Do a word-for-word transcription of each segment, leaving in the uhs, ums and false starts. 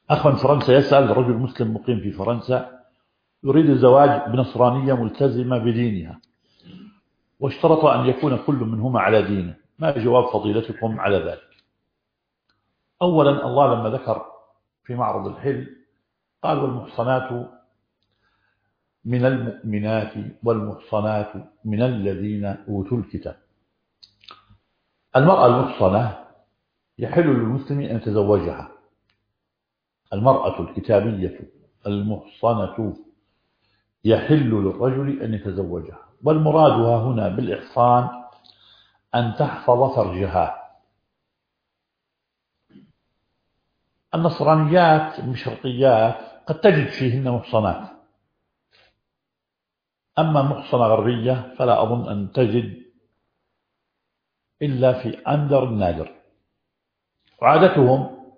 أخ من فرنسا يسأل: رجل مسلم مقيم في فرنسا يريد الزواج بنصرانية ملتزمة بدينها، واشترط أن يكون كل منهما على دينه، ما جواب فضيلتكم على ذلك؟ أولا، الله لما ذكر في معرض الحل قال: والمحصنات من المؤمنات والمحصنات من الذين أوتوا الكتاب. المرأة المحصنة يحل للمسلم أن يتزوجها. المرأة الكتابية المحصنة يحل للرجل أن يتزوجها، والمرادها هنا بالإحصان أن تحفظ فرجها. النصرانيات المشرقيات قد تجد فيهن محصنات، أما محصنة غربية فلا أظن أن تجد إلا في أندر النادر. وعادتهم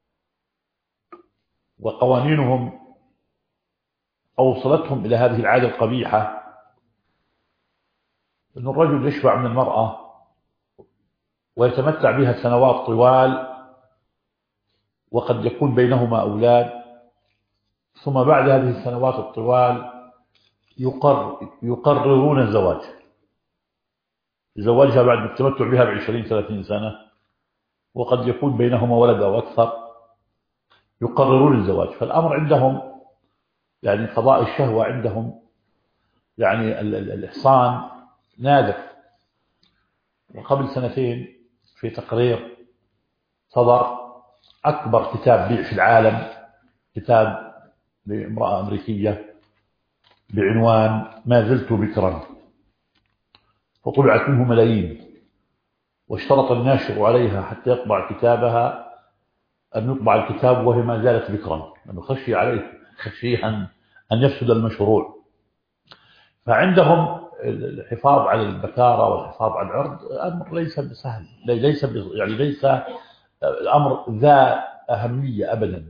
وقوانينهم أوصلتهم إلى هذه العادة القبيحة، أن الرجل يشبع من المرأة ويتمتع بها سنوات طوال، وقد يكون بينهما أولاد، ثم بعد هذه السنوات الطوال يقرر يقررون الزواج زواجها بعد التمتع بها بعشرين ثلاثين سنة، وقد يكون بينهما ولد أو أكثر، يقررون الزواج. فالأمر عندهم يعني قضاء الشهوة عندهم يعني الإحصان نادر. وقبل سنتين في تقرير صدر أكبر كتاب بيع في العالم، كتاب لامرأة أمريكية بعنوان ما زلت بكرا، فطبعت منه ملايين، واشترط الناشر عليها حتى يطبع كتابها أن يطبع الكتاب وهي ما زالت بكرا، لأنه خشي عليه خشي أن أن يفسد المشروع. فعندهم الحفاظ على البكارة والحفاظ على العرض أمر ليس بسهل، ليس يعني ليس الأمر ذا أهمية أبدا.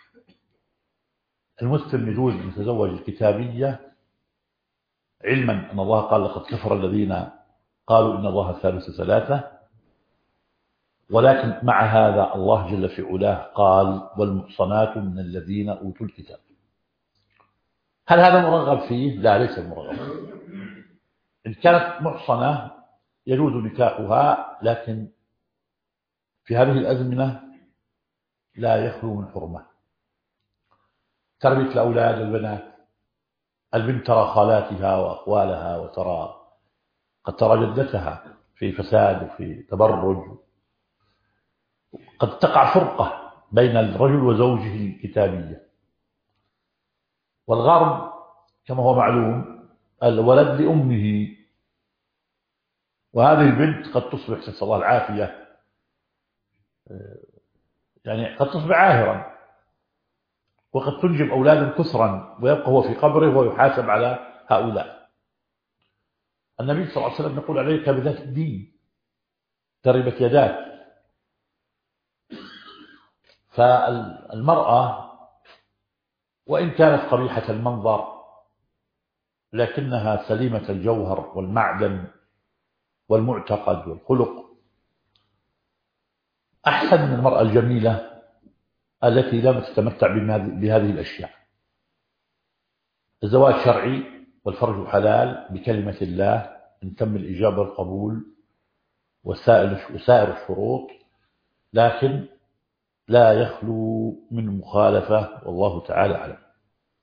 المسلم يجوز أن يتزوج الكتابية، علما أن الله قال: لقد كفر الذين قالوا إن الله ثالث ثلاثة، ولكن مع هذا الله جل في علاه قال: والمحصنات من الذين أوتوا الكتاب. هل هذا مرغب فيه؟ لا، ليس مرغب. إن كانت محصنة يجوز نكاحها، لكن في هذه الأزمنة لا يخلو من حرمة. تربية الأولاد البنات، البنت ترى خالاتها وأخوالها، وترى قد ترى جدتها في فساد وفي تبرج، قد تقع فرقة بين الرجل وزوجه الكتابية. والغرب كما هو معلوم الولد لأمه، وهذه البنت قد تصبح نسأل الله العافية يعني قد تصبح عاهرا، وقد تنجب أولادا كثرا، ويبقى هو في قبره ويحاسب على هؤلاء. النبي صلى الله عليه وسلم يقول: عليك بذات الدين تربت يداك. فالمرأة وإن كانت قبيحة المنظر لكنها سليمة الجوهر والمعدن والمعتقد والخلق، أحسن من المرأة الجميلة التي لم تتمتع بهذه الأشياء. الزواج شرعي والفرج حلال بكلمة الله إن تم الإجابة والقبول وسائر الشروط، لكن لا يخلو من مخالفة، والله تعالى أعلم.